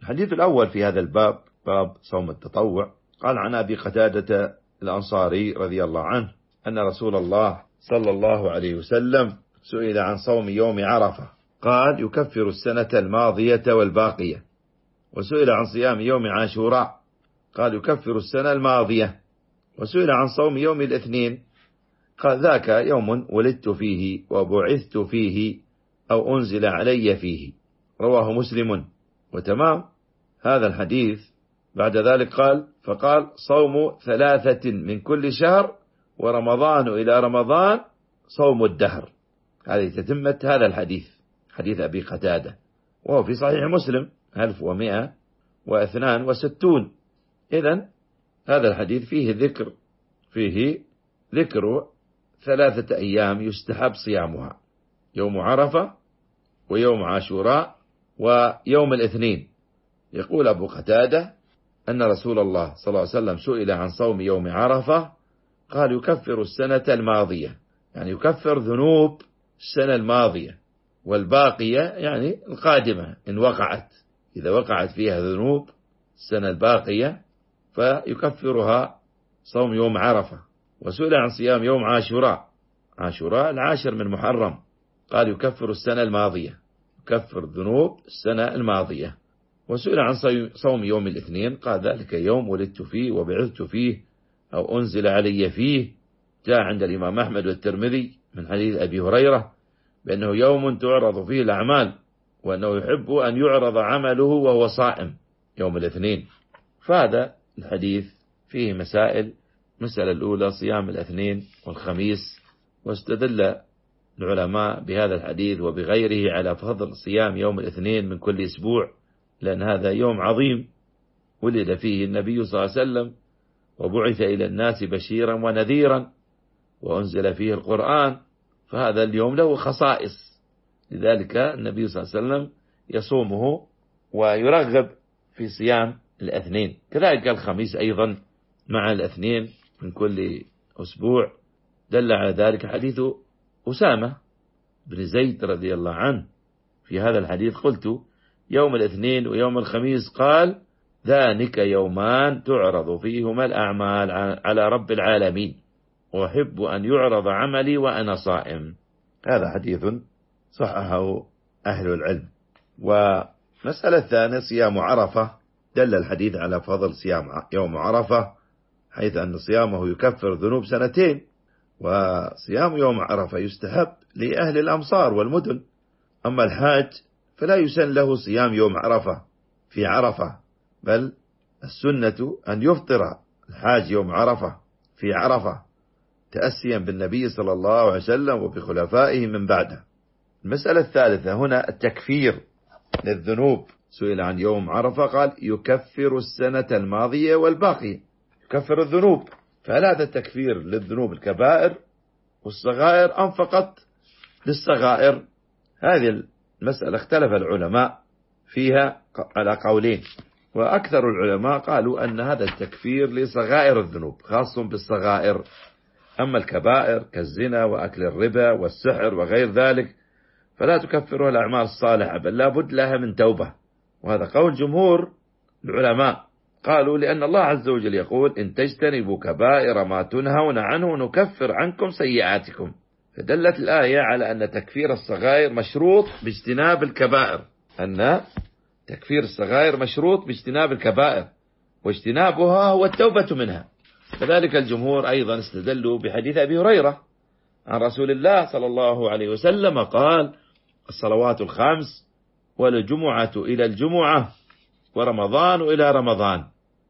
الحديث الأول في هذا الباب باب صوم التطوع. قال عن أبي قتادة الأنصاري رضي الله عنه أن رسول الله صلى الله عليه وسلم سئل عن صوم يوم عرفة قال يكفر السنة الماضية والباقية، وسئل عن صيام يوم عاشوراء قال يكفر السنة الماضية، وسئل عن صوم يوم الاثنين قال ذاك يوم ولدت فيه وبعثت فيه أو أنزل علي فيه، رواه مسلم. وتمام هذا الحديث بعد ذلك فقال صوم 3 من كل شهر ورمضان إلى رمضان صوم الدهر. هذه تتمة هذا الحديث، حديث أبي قتادة، وهو في صحيح مسلم 1162. إذن هذا الحديث فيه ذكر 3 أيام يستحب صيامها، يوم عرفة ويوم عاشوراء ويوم الاثنين. يقول أبو قتادة أن رسول الله صلى الله عليه وسلم سئل عن صوم يوم عرفة قال يكفر السنة الماضية، يعني يكفر ذنوب السنة الماضية، والباقية يعني القادمة إن وقعت، إذا وقعت فيها ذنوب السنة الباقية فيكفرها صوم يوم عرفة. وسئل عن صيام يوم عاشوراء 10 من محرم قال يكفر السنة الماضية، يكفر ذنوب السنة الماضية. وسئل عن صوم يوم الاثنين قال ذلك يوم ولدت فيه وبعثت فيه أو أنزل علي فيه. جاء عند الإمام أحمد والترمذي من حديث أبي هريرة بأنه يوم تعرض فيه الأعمال، وأنه يحب أن يعرض عمله وهو صائم يوم الاثنين. فهذا الحديث فيه مسائل. المسألة الأولى صيام الاثنين والخميس، واستدل العلماء بهذا الحديث وبغيره على فضل صيام يوم الاثنين من كل أسبوع، لأن هذا يوم عظيم ولد فيه النبي صلى الله عليه وسلم وبعث إلى الناس بشيرا ونذيرا وأنزل فيه القرآن، فهذا اليوم له خصائص، لذلك النبي صلى الله عليه وسلم يصومه ويرغب في صيام الاثنين. كذلك الخميس أيضا مع الاثنين من كل أسبوع. دل على ذلك حديث أسامة بن زيد رضي الله عنه في هذا الحديث قلت يوم الاثنين ويوم الخميس قال ذلك يومان تعرض فيهما الأعمال على رب العالمين وأحب أن يعرض عملي وأنا صائم. هذا حديث صححه أهل العلم. ومسألة الثانية صيام عرفة. دل الحديث على فضل صيام يوم عرفة حيث أن صيامه يكفر ذنوب 2 سنين، وصيام يوم عرفة يستحب لأهل الأمصار والمدن، أما الحاج فلا يسن له صيام يوم عرفة في عرفة، بل السنة أن يفطر الحاج يوم عرفة في عرفة تأسيا بالنبي صلى الله عليه وسلم وبخلفائه من بعده. المسألة الثالثة هنا التكفير للذنوب. سئل عن يوم عرفة قال يكفر السنة الماضية والباقية، يكفر الذنوب. فهل هذا التكفير للذنوب الكبائر والصغائر أم فقط للصغائر؟ هذه المسألة اختلف العلماء فيها على قولين، وأكثر العلماء قالوا أن هذا التكفير لصغائر الذنوب خاص بالصغائر، أما الكبائر كالزنا وأكل الربا والسحر وغير ذلك فلا تكفرها الأعمال الصالحة، بل لا بد لها من توبة. وهذا قول جمهور العلماء، قالوا لأن الله عز وجل يقول إن تجتنبوا كبائر ما تنهون عنه نكفر عنكم سيئاتكم. فدلت الآية على أن تكفير الصغائر مشروط باجتناب الكبائر، أن تكفير الصغائر مشروط باجتناب الكبائر، واجتنابها هو التوبة منها. كذلك الجمهور أيضا استدلوا بحديث أبي هريرة عن رسول الله صلى الله عليه وسلم قال الصلوات الخمس والجمعة إلى الجمعة ورمضان إلى رمضان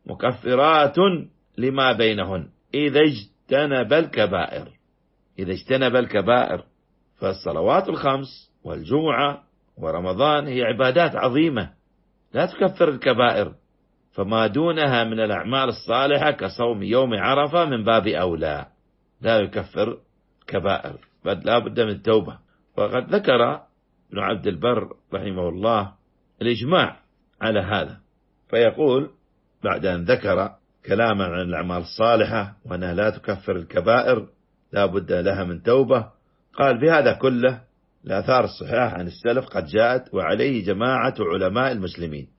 مكفرات لما بينهن إذا اجتنب الكبائر. إذا اجتنب الكبائر، فالصلوات الخمس والجمعة ورمضان هي عبادات عظيمة لا تكفر الكبائر، فما دونها من الأعمال الصالحة كصوم يوم عرفة من باب أولى لا يكفر كبائر، بل لا بد من التوبة. وقد ذكر ابن عبد البر رحمه الله الإجماع على هذا، فيقول بعد أن ذكر كلاما عن الأعمال الصالحة وأنها لا تكفر الكبائر لا بد لها من توبة، قال بهذا كله الآثار الصحيحة عن السلف قد جاءت وعليه جماعة علماء المسلمين.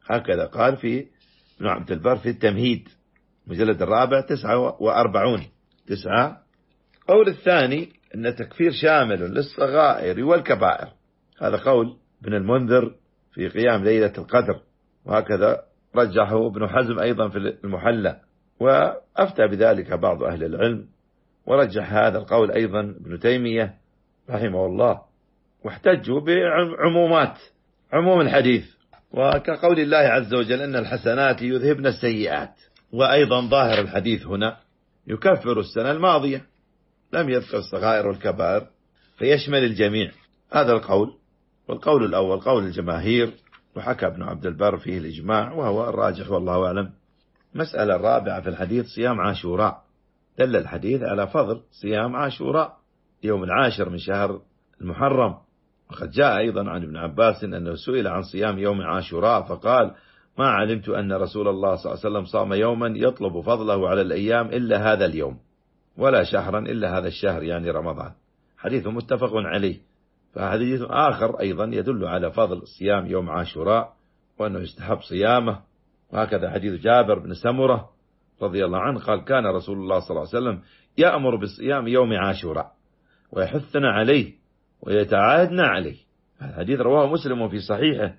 هكذا قال في ابن عبد البر في التمهيد مجلد 4 49. قول الثاني أن تكفير شامل للصغائر والكبائر، هذا قول ابن المنذر في قيام ليلة القدر، وهكذا رجحه ابن حزم أيضا في المحلى، وأفتى بذلك بعض أهل العلم، ورجح هذا القول أيضا ابن تيمية رحمه الله، واحتجوا عموم الحديث، وكقول الله عز وجل إن الحسنات يذهبن السيئات. وأيضا ظاهر الحديث هنا يكفر السنة الماضية، لم يذكر الصغائر والكبائر فيشمل الجميع. هذا القول، والقول الأول قول الجماهير، وحكى ابن عبد البر فيه الإجماع وهو الراجح والله أعلم. مسألة الرابعة في الحديث صيام عاشوراء، دل الحديث على فضل صيام عاشوراء يوم 10 من شهر المحرم، وقد جاء أيضا عن ابن عباس أنه سئل عن صيام يوم عاشوراء فقال ما علمت أن رسول الله صلى الله عليه وسلم صام يوما يطلب فضله على الأيام إلا هذا اليوم، ولا شهرا إلا هذا الشهر يعني رمضان. حديث متفق عليه. فحديث آخر أيضا يدل على فضل صيام يوم عاشوراء وأنه يستحب صيامه، وهكذا حديث جابر بن سمرة رضي الله عنه قال كان رسول الله صلى الله عليه وسلم يأمر بصيام يوم عاشوراء ويحثنا عليه ويتعاهدنا عليه. الحديث رواه مسلم في صحيحه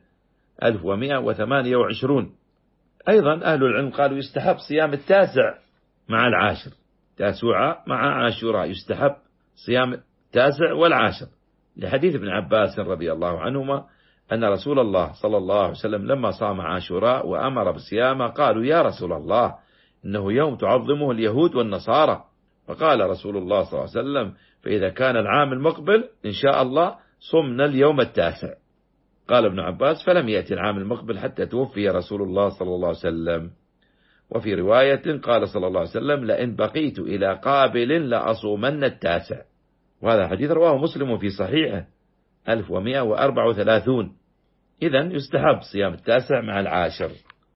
1128. أيضا أهل العلم قالوا يستحب صيام 9 مع 10، 9 مع عاشوراء يستحب صيام 9 و10، لحديث ابن عباس رضي الله عنهما أن رسول الله صلى الله عليه وسلم لما صام عاشوراء وأمر بصيامه قالوا يا رسول الله إنه يوم تعظمه اليهود والنصارى، فقال رسول الله صلى الله عليه وسلم فإذا كان العام المقبل إن شاء الله صمنا اليوم 9. قال ابن عباس فلم يأتي العام المقبل حتى توفي رسول الله صلى الله عليه وسلم. وفي رواية قال صلى الله عليه وسلم لئن بقيت إلى قابل لأصومن 9. وهذا الحديث رواه مسلم في صحيحه 1134. إذن يستحب صيام 9 مع 10.